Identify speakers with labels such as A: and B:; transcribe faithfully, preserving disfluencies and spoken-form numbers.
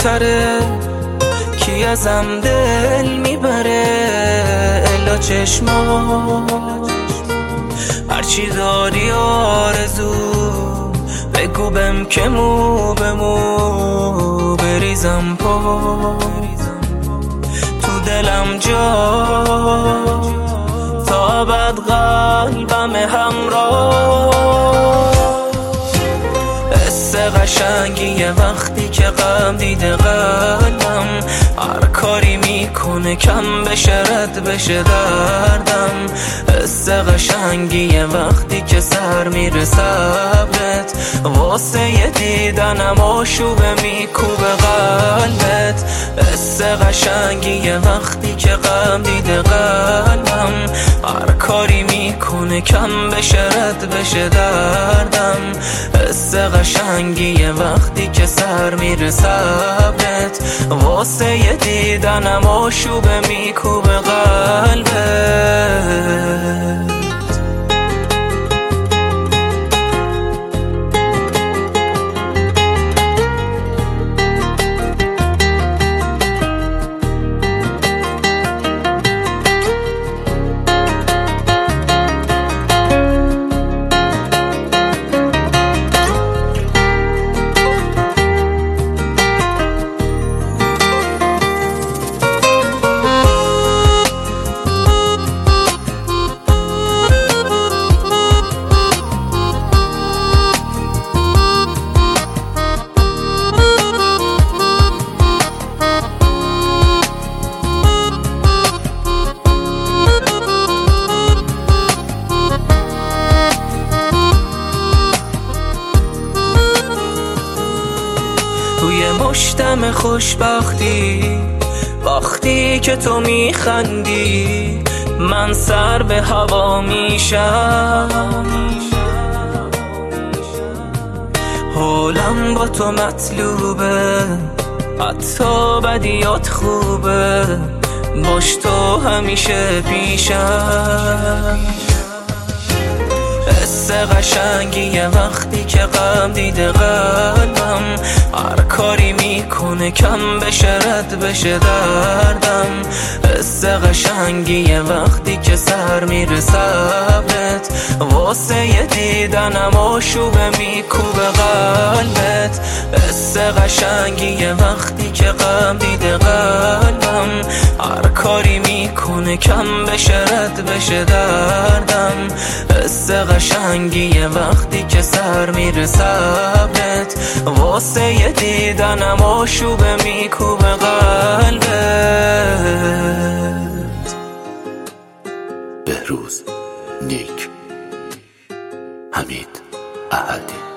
A: کمتره، کی ازم دل میبره؟ الا چشما هرچی داری آرزو بگو بم که مو به مو بریزم پا تو دلم جا تا بعد قلبم همراه. حس قشنگیه وقتی که غم دیده قلبم، هر کاری میکنه کم بشه رد بشه دردم. حس قشنگیه وقتی که سر میره صبرت، واسه یه دیدنم آشوبه میکوبه قلبت. حس قشنگیه وقتی که غم دیده قلبم، هر کاری میکنه کم بشه رد بشه دردم. حس قشنگیه وقتی که سر میره صبرت، واسه یه دیدنم آشوبه میکوبه قلبت. توی مشتم خوشبختی وقتی که تو میخندی، من سر به هوا میشم. حالم با تو مطلوبه، حتی بدیات خوبه، باش تو همیشه پیشم. حس قشنگیه وقتی که غم دیده قلبم، هر کاری میکنه کم بشه رد بشه دردم. حس قشنگیه وقتی که سر میره صبرت، واسه یه دیدنم آشوبه میکوبه قلبت. حس قشنگیه وقتی که غم دیده قلبم، هر کاری میکنه کم بشه رد بشه دردم. حس قشنگیه وقتی که سر میره صبرت، واسه یه دیدنم آشوبه میکوبه قلبت.
B: بهروز نیک، حمید احدی.